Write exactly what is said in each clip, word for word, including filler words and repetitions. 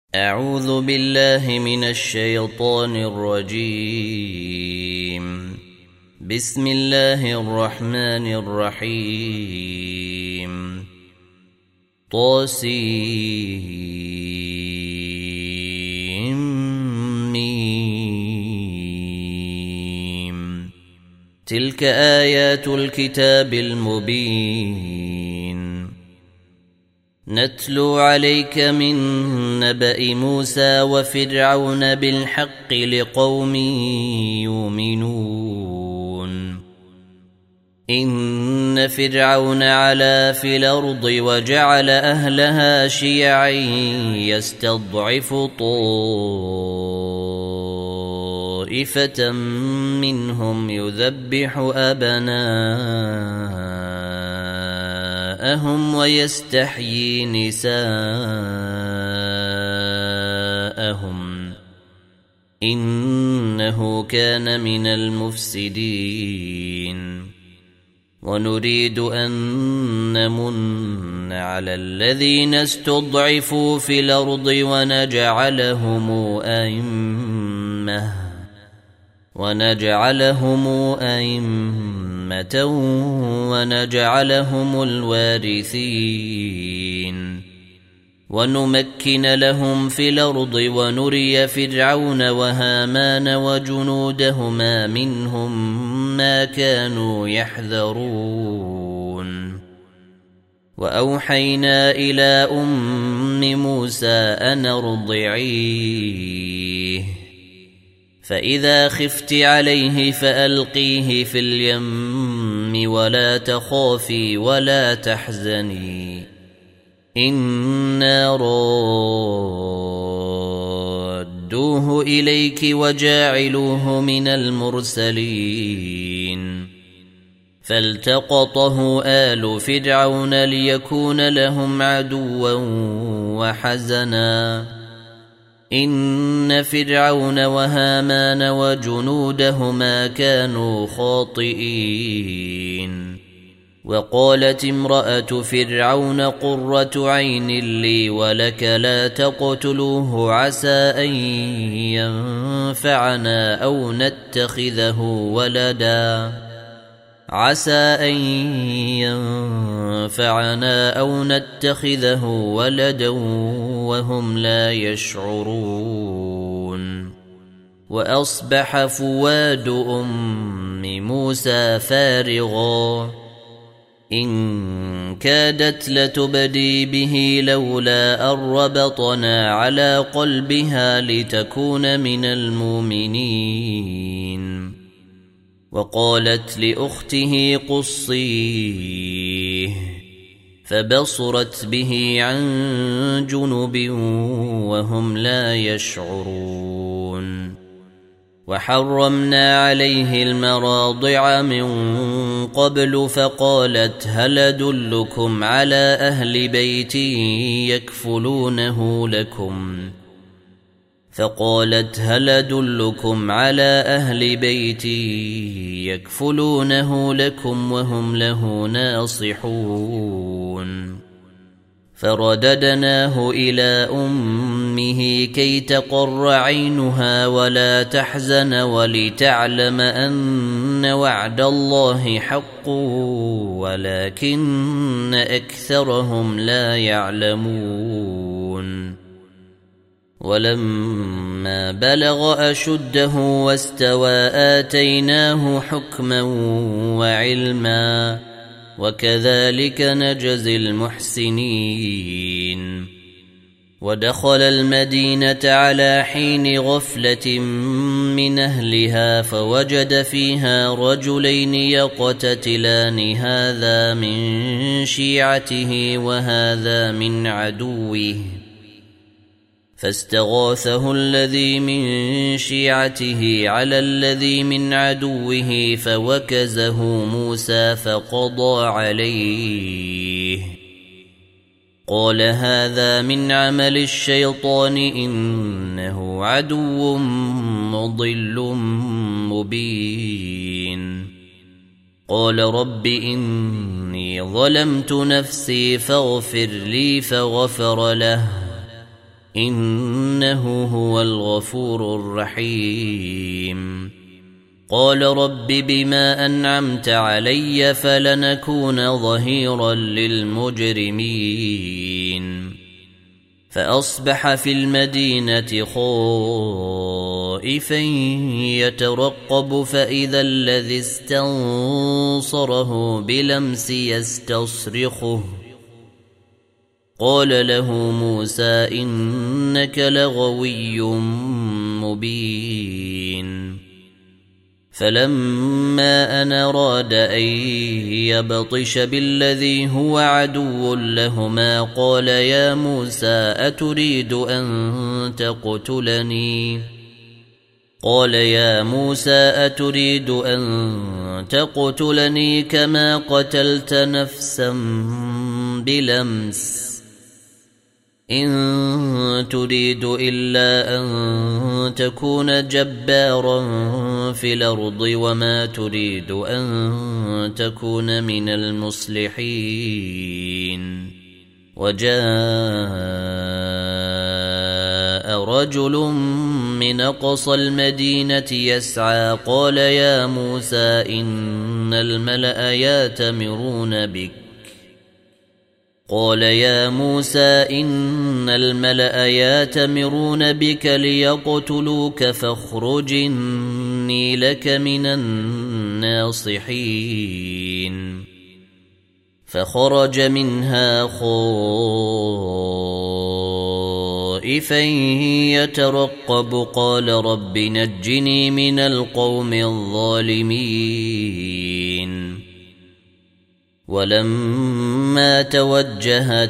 أعوذ بالله من الشيطان الرجيم. بسم الله الرحمن الرحيم. طاسيم. تلك آيات الكتاب المبين. نتلو عليك من نبأ موسى وفرعون بالحق لقوم يؤمنون. إن فرعون علا في الأرض وجعل أهلها شيعا يستضعف طائفة منهم يذبح أبناءهم ويستحيي نساءهم إنه كان من المفسدين. ونريد أن نمن على الذين استضعفوا في الأرض ونجعلهم أئمة ونجعلهم أئمة ونجعلهم الوارثين ونمكن لهم في الأرض ونري فرعون وهامان وجنودهما منهم ما كانوا يحذرون. وأوحينا إلى أم موسى أن ارضعيه فإذا خفت عليه فألقيه في اليم ولا تخافي ولا تحزني إنا رادوه إليك وجاعلوه من المرسلين. فالتقطه آل فرعون ليكون لهم عدوا وحزنا إن فرعون وهامان وجنودهما كانوا خاطئين. وقالت امرأة فرعون قرة عين لي ولك لا تقتلوه عسى أن ينفعنا أو نتخذه ولدا عسى أن ينفعنا أو نتخذه ولدا وهم لا يشعرون. وأصبح فؤاد أم موسى فارغا إن كادت لتبدي به لولا أن ربطنا على قلبها لتكون من المؤمنين. وقالت لأخته قصيه فبصرت به عن جنب وهم لا يشعرون. وحرمنا عليه المراضع من قبل فقالت هل أدلكم على أهل بيت يكفلونه لكم فقالت هل أدلكم على أهل بيت يكفلونه لكم وهم له ناصحون. فرددناه إلى أمه كي تقر عينها ولا تحزن ولتعلم أن وعد الله حق ولكن أكثرهم لا يعلمون. ولما بلغ أشده واستوى آتيناه حكما وعلما وكذلك نجزي المحسنين. ودخل المدينة على حين غفلة من أهلها فوجد فيها رجلين يقتتلان هذا من شيعته وهذا من عدوه فاستغاثه الذي من شيعته على الذي من عدوه فوكزه موسى فقضى عليه. قال هذا من عمل الشيطان إنه عدو مضل مبين. قال رب إني ظلمت نفسي فاغفر لي فغفر له إنه هو الغفور الرحيم قال رب بما أنعمت علي فلنكون ظهيرا للمجرمين فأصبح في المدينة خائفا يترقب فإذا الذي استنصره بلمس يستصرخه قال له موسى إنك لغوي مبين فلما أن أراد أن يبطش بالذي هو عدو لهما قال يا موسى أتريد أن تقتلني قال يا موسى أتريد أن تقتلني كما قتلت نفسا بلمس إن تريد إلا أن تكون جبارا في الأرض وما تريد أن تكون من المصلحين وجاء رجل من أقصى المدينة يسعى قال يا موسى إن الملأ يأتمرون بك قال يا موسى إن الملأ يأتمرون بك ليقتلوك فاخرج إني لك من الناصحين فخرج منها خائفا يترقب قال رب نجني من القوم الظالمين ولما توجه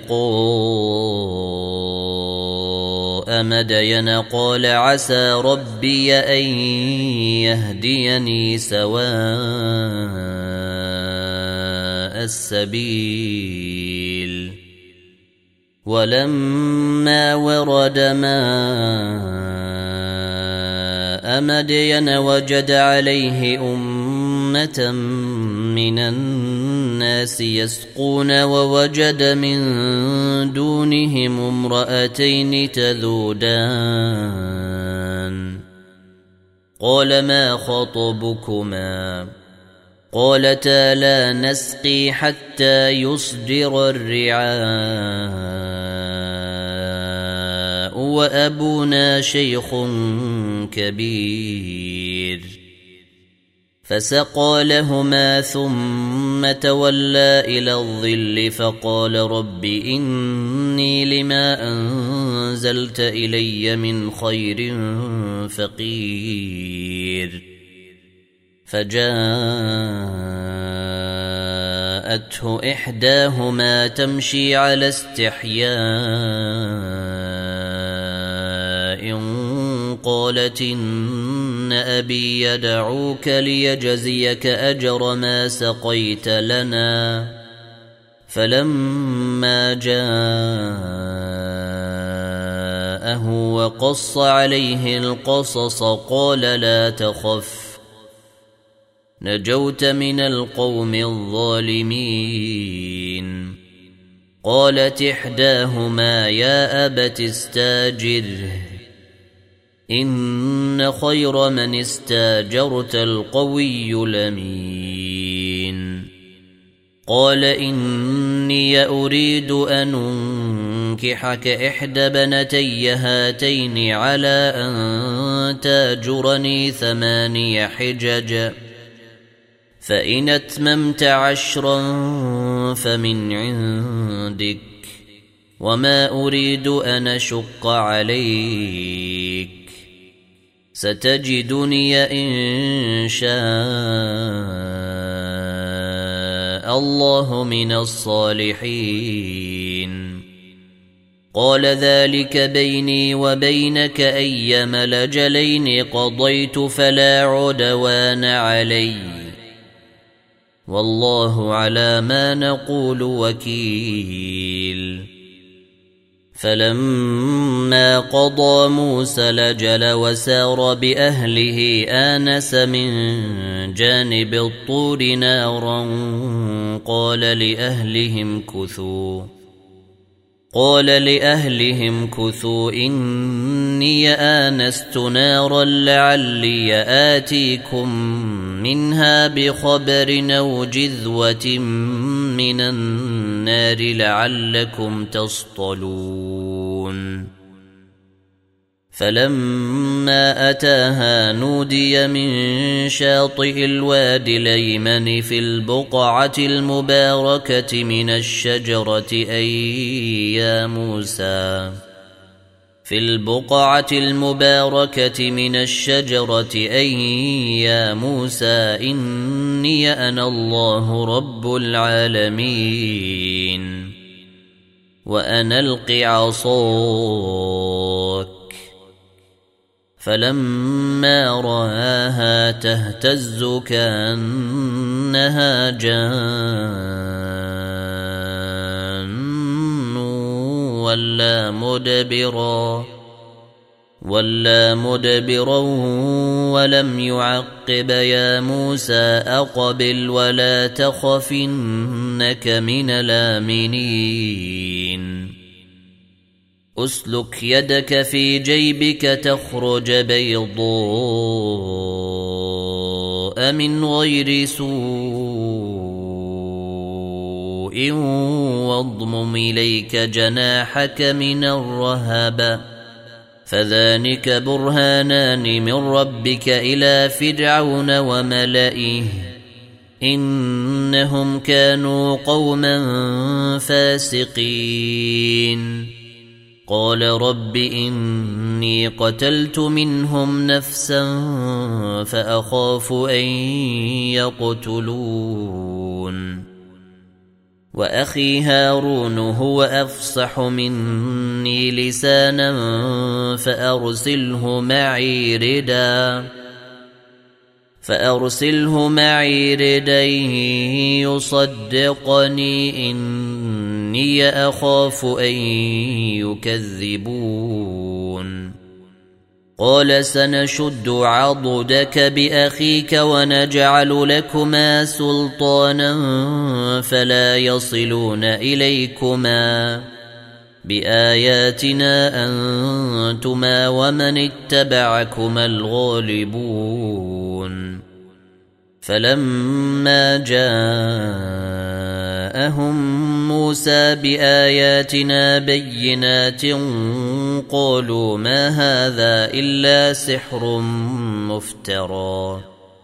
تلقاء مدين قال عسى ربي أن يهديني سواء السبيل ولما ورد ماء مدين وجد عليه أمة من الناس يسقون ووجد من دونهم امرأتين تذودان قال ما خطبكما قالتا لا نسقي حتى يصدر الرعاء وأبونا شيخ كبير فسقى لهما ثم تولى إلى الظل فقال رب إني لما أنزلت إلي من خير فقير فجاءته إحداهما تمشي على استحياء قالت إن أبي يدعوك ليجزيك أجر ما سقيت لنا فلما جاءه وقص عليه القصص قال لا تخف نجوت من القوم الظالمين قالت إحداهما يا أبت استاجره إن خير من استاجرت القوي الأمين قال إني أريد أن أنكحك إحدى بنتي هاتين على أن تاجرني ثماني حجج فإن أتممت عشرا فمن عندك وما أريد أن أشق عليك ستجدني إن شاء الله من الصالحين قال ذلك بيني وبينك أيما الأجلين قضيت فلا عدوان علي والله على ما نقول وكيل فلما قضى موسى الأجل وسار بأهله آنس من جانب الطور نارا قال لأهلهم كثوا قال لأهلهم كثوا إني آنست نارا لعلي آتيكم منها بخبر أو جذوة من النار لعلكم تصطلون فلما أتاها نودي من شاطئ الوادي الأيمن في البقعة المباركة من الشجرة أي يا موسى في البقعة المباركة من الشجرة أي يا موسى إني أنا الله رب العالمين وأنا ألق عصاك فلما رآها تهتز كأنها جان ولا مدبرا ولا مدبرا ولم يعقب يا موسى أقبل ولا تخف إنك من الآمنين أسلك يدك في جيبك تخرج بيضاء من غير سوء واضمم إليك جناحك من الرهب فذلك برهانان من ربك إلى فرعون وملئه إنهم كانوا قوما فاسقين قال رب إني قتلت منهم نفسا فأخاف أن يقتلون وأخي هارون هو أفصح مني لسانا فأرسله معي ردا فأرسله معي ردا يصدقني إني أخاف أن يكذبون قال سنشد عضدك بأخيك ونجعل لكما سلطانا فلا يصلون إليكما بآياتنا أنتما ومن اتبعكما الغالبون فلما جاءهم موسى بآياتنا بينات قالوا ما هذا إلا سحر مفترى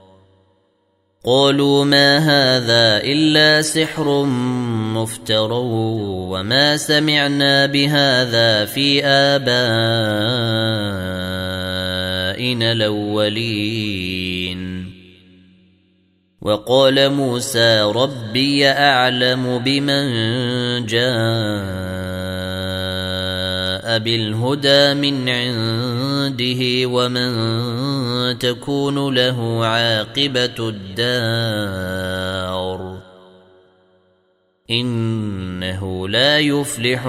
قالوا ما هذا إلا سحر مفترى وما سمعنا بهذا في آبائنا الأولين وقال موسى ربي أعلم بمن جاء بالهدى من عنده ومن تكون له عاقبة الدار إنه لا يفلح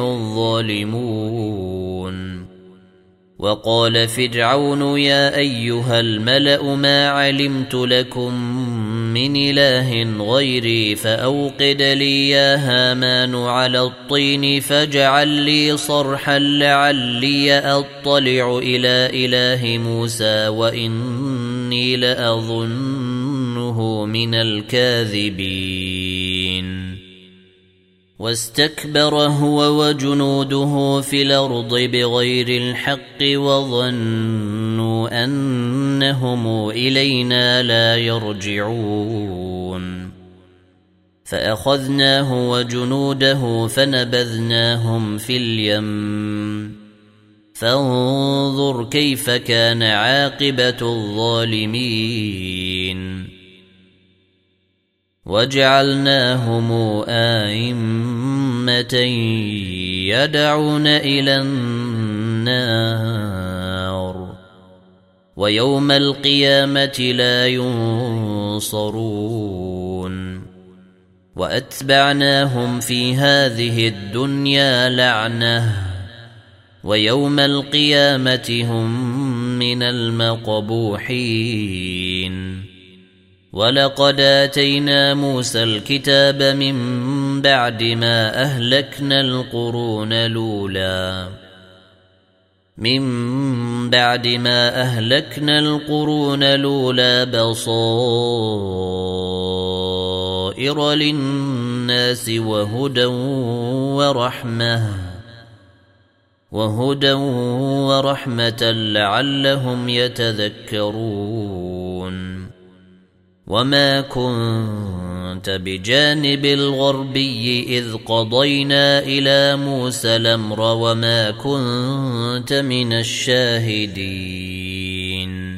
الظالمون وقال فرعون يا أيها الملأ ما علمت لكم من إله غيري فأوقد لي يا هامان على الطين فاجعل لي صرحا لعلي أطلع إلى إله موسى وإني لأظنه من الكاذبين واستكبر هو وجنوده في الأرض بغير الحق وظنوا أنهم إلينا لا يرجعون فأخذناه وجنوده فنبذناهم في اليم فانظر كيف كان عاقبة الظالمين وجعلناهم آئمة يدعون إلى النار ويوم القيامة لا ينصرون وأتبعناهم في هذه الدنيا لعنة ويوم القيامة هم من المقبوحين ولقد آتينا موسى الكتاب من بعد ما أهلكنا القرون الأولى من بعد ما أهلكنا القرون الأولى بصائر للناس وهدى ورحمة وهدى ورحمة لعلهم يتذكرون وما كنت بجانب الغربي إذ قضينا إلى موسى الأمر وما كنت من الشاهدين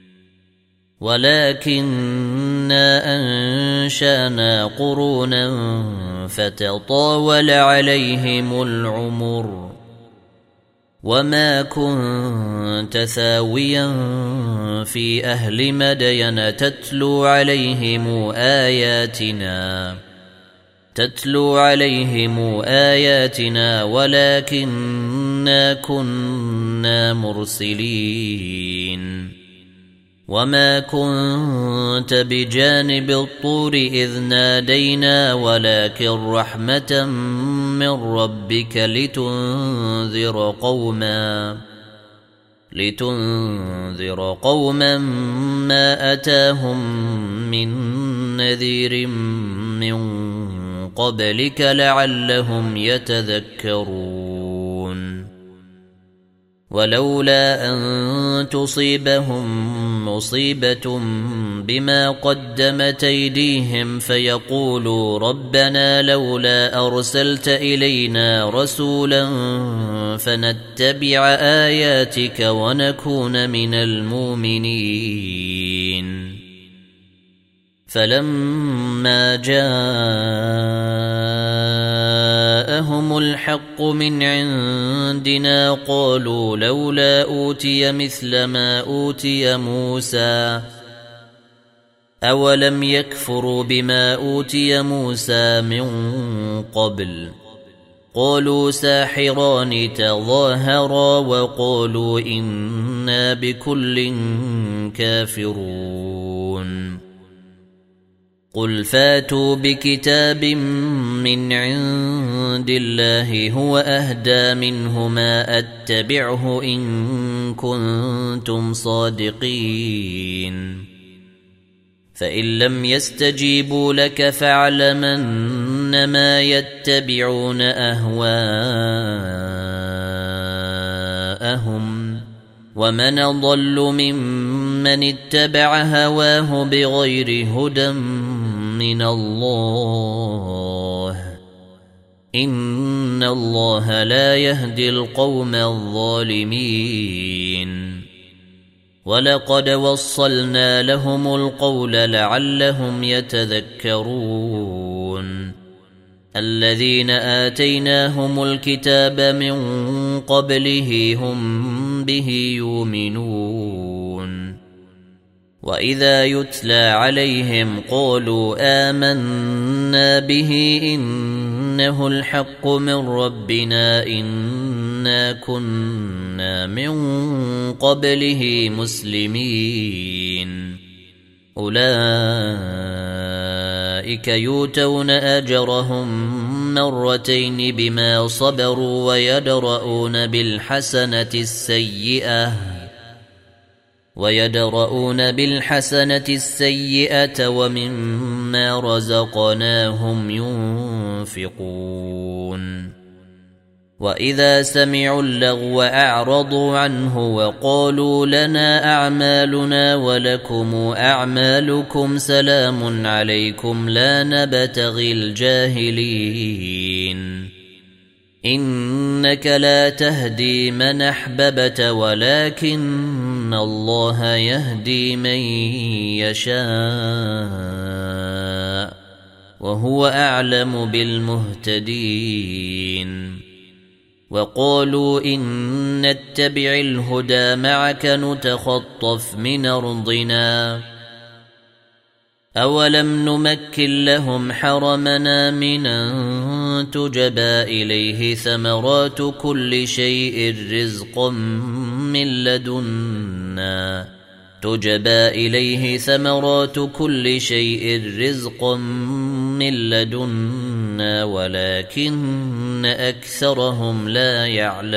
ولكننا أنشأنا قرونا فتطاول عليهم العمر وما كنت ثاويا في أهل مدين تتلو عليهم آياتنا تتلو عليهم آياتنا ولكننا كنا مرسلين وما كنت بجانب الطور إذ نادينا ولكن رحمة من ربك لتنذر قوما لتنذر قوما ما أتاهم من نذير من قبلك لعلهم يتذكرون ولولا أن تصيبهم مصيبة بما قدمت أيديهم فيقولوا ربنا لولا أرسلت إلينا رسولا فنتبع آياتك ونكون من المؤمنين فلما جاءهم الحق من عندنا قالوا لولا أوتي مثل ما أوتي موسى أولم يكفروا بما أوتي موسى من قبل قالوا ساحران تظاهرا وقالوا إنا بكل كافرون قل فاتوا بكتاب من عند الله هو أهدى منه ما أتبعه إن كنتم صادقين فإن لم يستجيبوا لك فاعلمن ما يتبعون أهواءهم ومن أضل ممن اتبع هواه بغير هدى من الله إن الله لا يهدي القوم الظالمين ولقد وصلنا لهم القول لعلهم يتذكرون الذين آتيناهم الكتاب من قبله هم به يؤمنون وإذا يتلى عليهم قالوا آمنا به إنه الحق من ربنا إنا كنا من قبله مسلمين أولئك يؤتون أجرهم مرتين بما صبروا ويدرؤون بالحسنة السيئة ويدرؤون بالحسنة السيئة ومما رزقناهم ينفقون وإذا سمعوا اللغو أعرضوا عنه وقالوا لنا أعمالنا ولكم أعمالكم سلام عليكم لا نبتغي الجاهلين إنك لا تهدي من أحببت ولكن الله يهدي من يشاء وهو أعلم بالمهتدين وقالوا إن نتبع الهدى معك نتخطف من أرضنا أولم نمكن لهم حرمنا من أن تجبى إليه ثمرات كل شيء رزقا من لدنا تجبى إليه ثمرات كل شيء رزقا من لدنا منا ولكن أكثرهم لا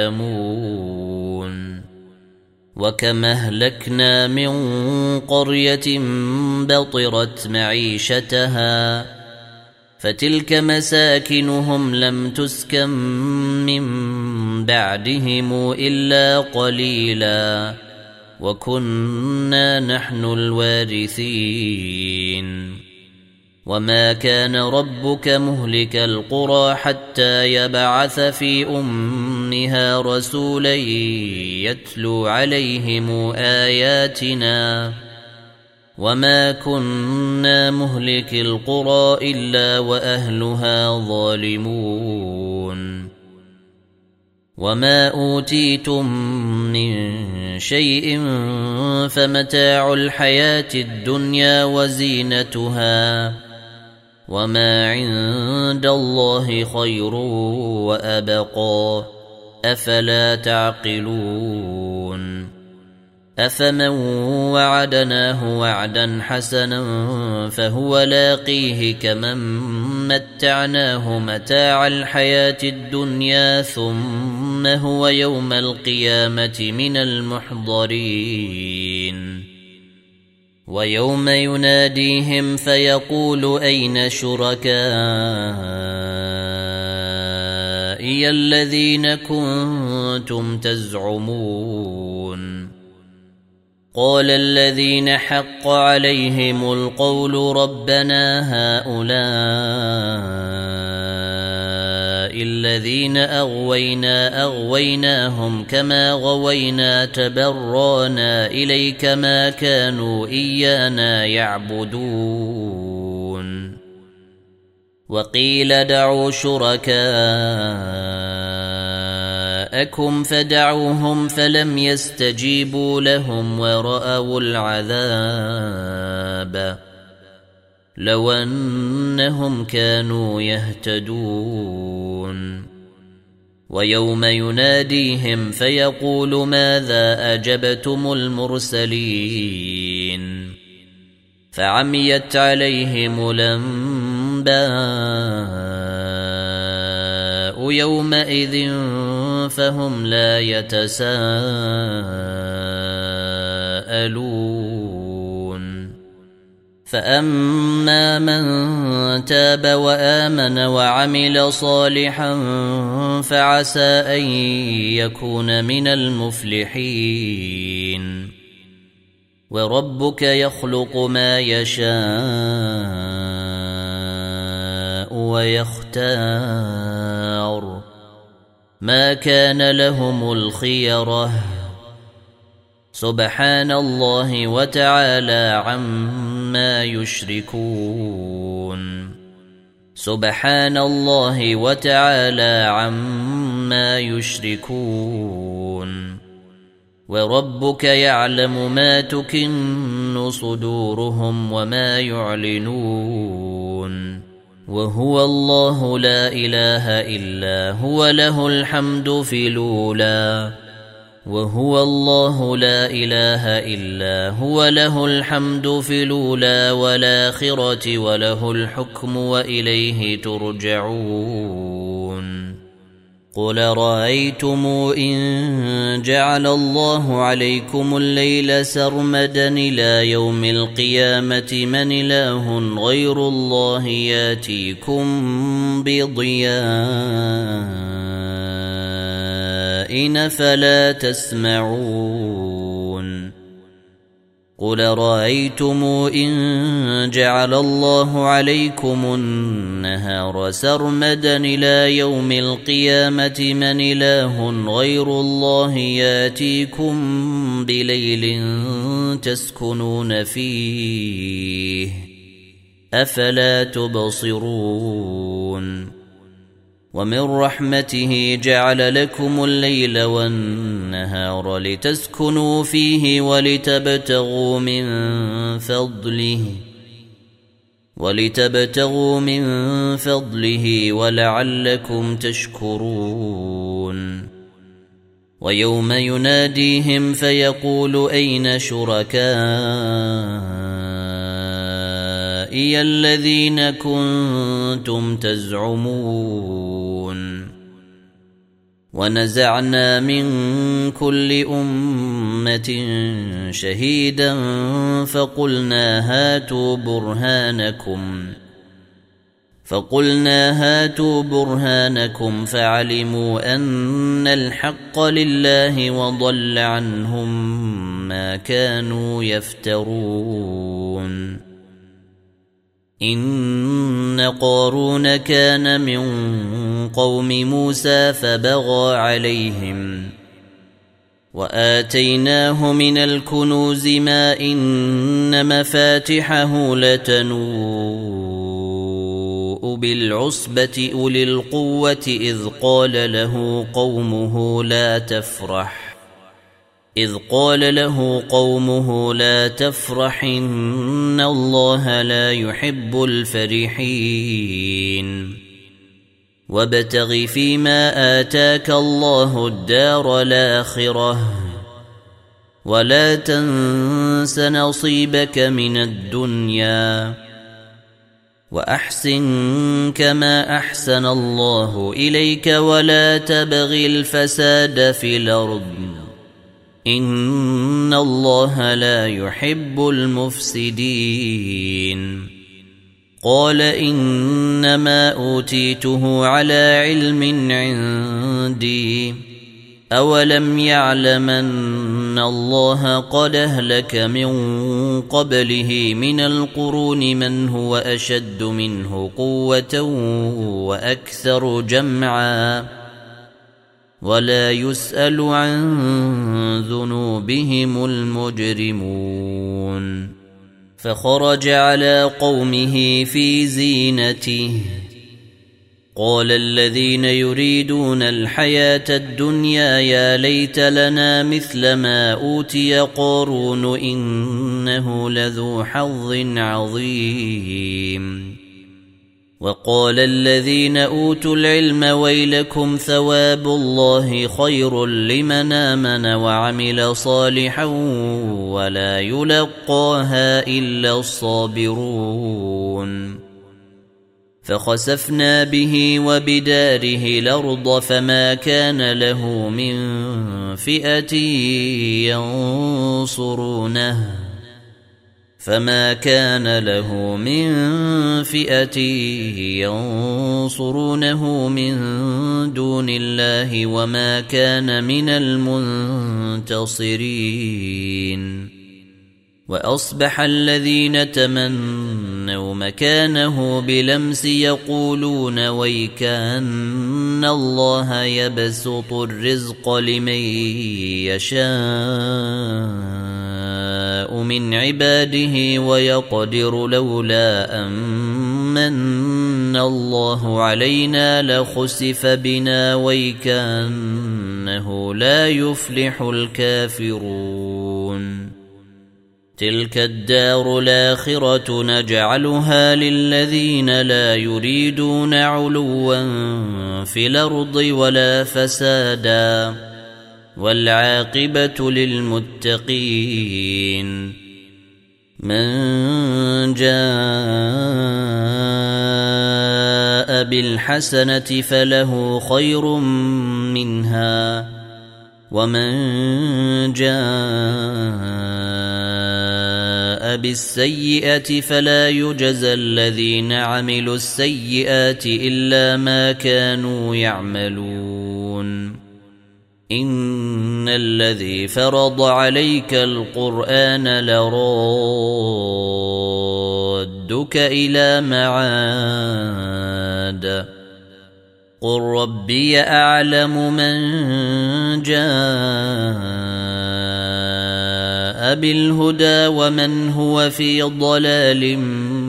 يعلمون وكم أهلكنا من قرية بطرت معيشتها فتلك مساكنهم لم تسكن من بعدهم إلا قليلا وكنا نحن الوارثين وما كان ربك مهلك القرى حتى يبعث في أمها رسولا يتلو عليهم آياتنا وما كنا مهلك القرى إلا وأهلها ظالمون وما أوتيتم من شيء فمتاع الحياة الدنيا وزينتها وما عند الله خير وأبقى أفلا تعقلون أفمن وعدناه وعدا حسنا فهو لاقيه كمن متعناه متاع الحياة الدنيا ثم هو يوم القيامة من المحضرين ويوم يناديهم فيقول أين شركائي الذين كنتم تزعمون قال الذين حق عليهم القول ربنا هؤلاء الذين أغوينا أغويناهم كما غوينا تبرانا إليك ما كانوا إيانا يعبدون وقيل دعوا شركاءكم فدعوهم فلم يستجيبوا لهم ورأوا العذاب لو أنهم كانوا يهتدون ويوم يناديهم فيقول ماذا أجبتم المرسلين فعميت عليهم الأنباء يومئذ فهم لا يتساءلون فأما من تاب وآمن وعمل صالحا فعسى أن يكون من المفلحين وربك يخلق ما يشاء ويختار ما كان لهم الخيرة سبحان الله وتعالى عما يشركون سبحان الله وتعالى عما يشركون وربك يعلم ما تكن صدورهم وما يعلنون وهو الله لا إله إلا هو له الحمد في الأولى وهو الله لا إله إلا هو له الحمد في الأولى والآخرة وله الحكم وإليه ترجعون قل رأيتم إن جعل الله عليكم الليل سرمدا إلى يوم القيامة من إله غير الله ياتيكم بضياء فلا تسمعون قل رأيتم إن جعل الله عليكم النهار سرمدا إلى يوم القيامة من إله غير الله ياتيكم بليل تسكنون فيه أفلا تبصرون ومن رحمته جعل لكم الليل والنهار لتسكنوا فيه ولتبتغوا من فضله ولتبتغوا من فضله ولعلكم تشكرون ويوم يناديهم فيقول أين شركائي آبائي الذين كنتم تزعمون ونزعنا من كل أمة شهيدا فقلنا هاتوا برهانكم فقلنا هاتوا برهانكم فعلموا أن الحق لله وضل عنهم ما كانوا يفترون إن قارون كان من قوم موسى فبغى عليهم وآتيناه من الكنوز ما إن مفاتحه لتنوء بالعصبة أولي القوة إذ قال له قومه لا تفرح إذ قال له قومه لا تفرح إن الله لا يحب الفرحين وابتغ فيما آتاك الله الدار الآخرة ولا تنس نصيبك من الدنيا وأحسن كما أحسن الله إليك ولا تبغ الفساد في الأرض إن الله لا يحب المفسدين قال إنما أوتيته على علم عندي أولم يعلم أن الله قد أهلك من قبله من القرون من هو أشد منه قوة وأكثر جمعا ولا يسأل عن ذنوبهم المجرمون فخرج على قومه في زينته قال الذين يريدون الحياة الدنيا يا ليت لنا مثل ما أوتي قارون إنه لذو حظ عظيم وقال الذين أوتوا العلم ويلكم ثواب الله خير لمن آمن وعمل صالحا ولا يلقاها إلا الصابرون فخسفنا به وبداره الأرض فما كان له من فئة ينصرونه فما كان له من فئة ينصرونه من دون الله وما كان من المنتصرين وأصبح الذين تمنوا مكانه بلمس يقولون ويكأن الله يبسط الرزق لمن يشاء من عباده ويقدر لولا أمن الله علينا لخسف بنا ويكأنه لا يفلح الكافرون تلك الدار الآخرة نجعلها للذين لا يريدون علوا في الأرض ولا فسادا والعاقبة للمتقين من جاء بالحسنة فله خير منها ومن جاء بالسيئة فلا يجزى الذين عملوا السيئات إلا ما كانوا يعملون إن الذي فرض عليك القرآن لرادك إلى معاد قل ربي أعلم من جاء بالهدى ومن هو في ضلال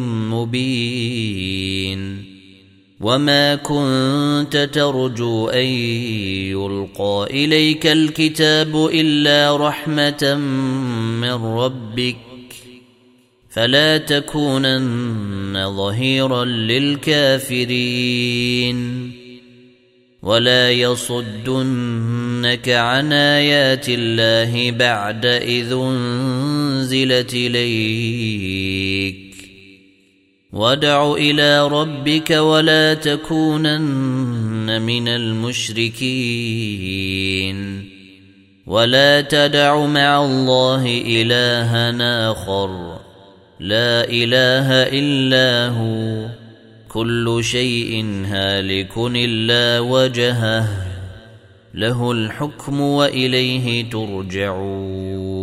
مبين وما كنت ترجو أن يلقى إليك الكتاب إلا رحمة من ربك فلا تكونن ظهيرا للكافرين ولا يصدنك عن آيات الله بعد إذ أنزلت إليك وادع إلى ربك ولا تكونن من المشركين ولا تدع مع الله إلها آخر لا إله إلا هو كل شيء هالك إلا وجهه له الحكم وإليه ترجعون